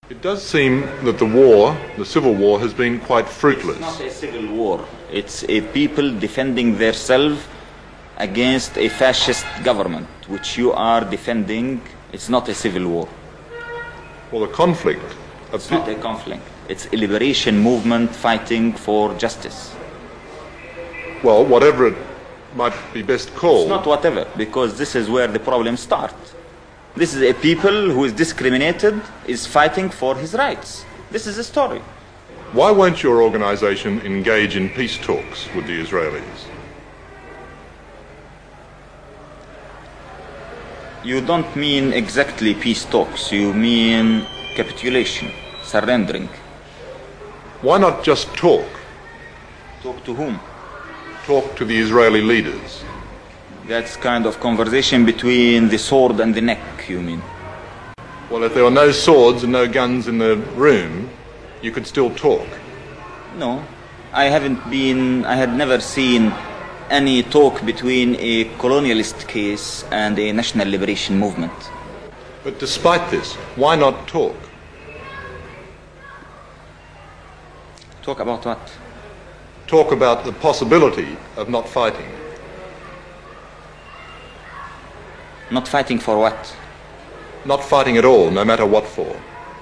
It does seem that the war, the civil war, has been quite fruitless. It's not a civil war. It's a people defending themselves against a fascist government, which you are defending. It's not a civil war. Well, the conflict... It's not a conflict. It's a liberation movement fighting for justice. Well, whatever it might be best called... It's not whatever, because this is where the problem starts. This is a people who is discriminated, is fighting for his rights. This is the story. Why won't your organization engage in peace talks with the Israelis? You don't mean exactly peace talks. You mean capitulation, surrendering. Why not just talk? Talk to whom? Talk to the Israeli leaders. That's kind of conversation between the sword and the neck, you mean? Well, if there were no swords and no guns in the room, you could still talk. No, I had never seen any talk between a colonialist case and a national liberation movement. But despite this, why not talk? Talk about what? Talk about the possibility of not fighting. Not fighting for what? Not fighting at all, no matter what for.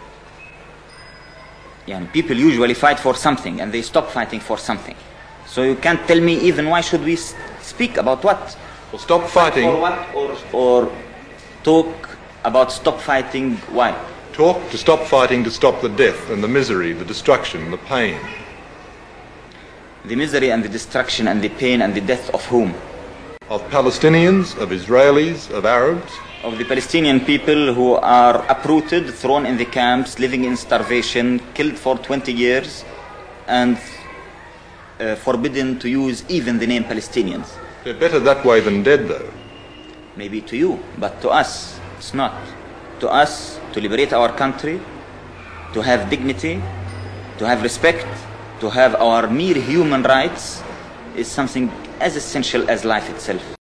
Yeah, people usually fight for something and they stop fighting for something. So you can't tell me even why should we speak about what? Well, stop fighting. For what? Or talk about stop fighting, why? Talk to stop fighting, to stop the death and the misery, the destruction, the pain. The misery and the destruction and the pain and the death of whom? Of Palestinians, of Israelis, of Arabs. Of the Palestinian people who are uprooted, thrown in the camps, living in starvation, killed for 20 years, and forbidden to use even the name Palestinians. They're better that way than dead, though. Maybe to you, but to us, it's not. To us, to liberate our country, to have dignity, to have respect, to have our mere human rights is something as essential as life itself.